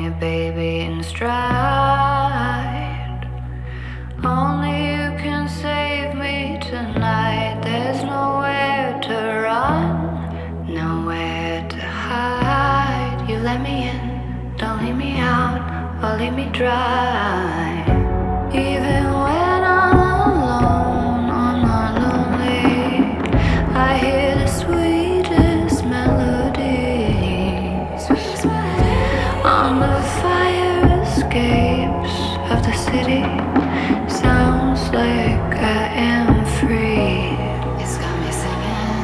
me, baby, in stride. Only you can save me tonight. There's nowhere to run, nowhere to hide. You let me in, don't leave me out, or leave me dry. Even when I'm alone, I'm not lonely. I hear the sweetest melodies on the fire escapes of the city. Sounds like I am free. It's got me singing.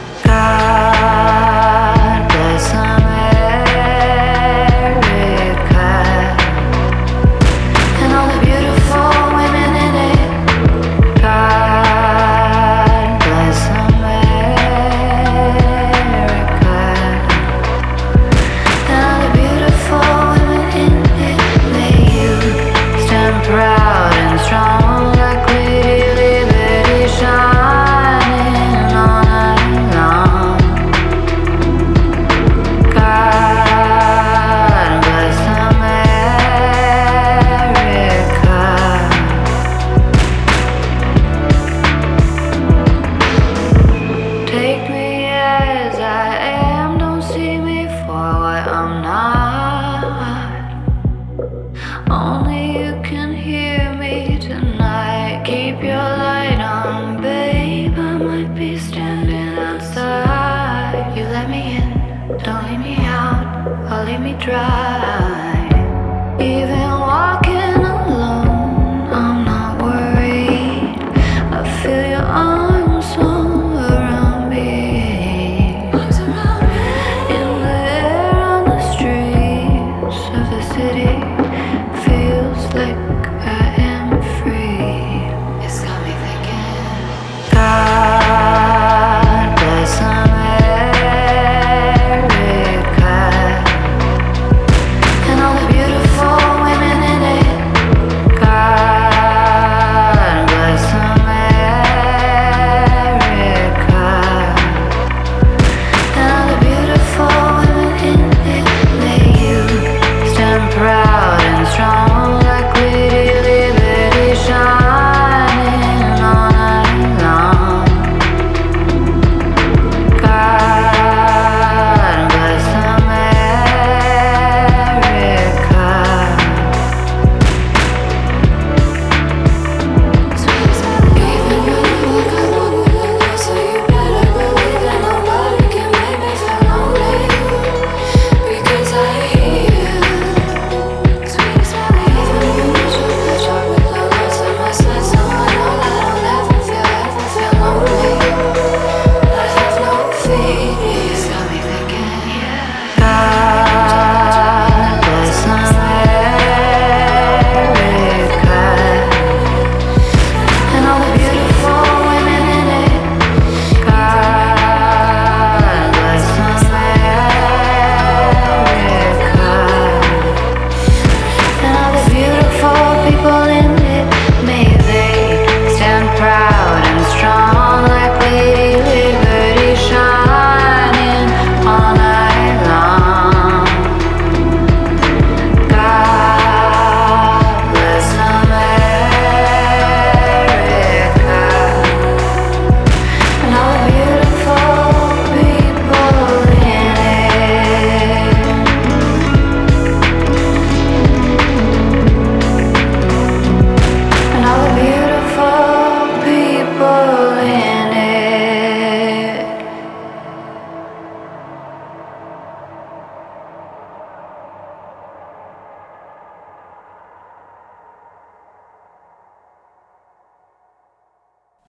God bless America and all the beautiful women in it. God bless America and all the beautiful women in it. May you stand proud and strong like Lady Liberty, shining all night long. God bless America. Take me as I am, don't see me for what I'm not. Only you can hear me tonight. Keep your light on, babe. I might be standing outside. You let me in, don't leave me out, or leave me dry. Even walking alone, I'm not worried. I feel your arms all around me. In the air on the streets of the city, feels like I am free. It's got me thinking. God bless America and all the beautiful women in it. God bless America and all the beautiful women in it. May you stand proud and strong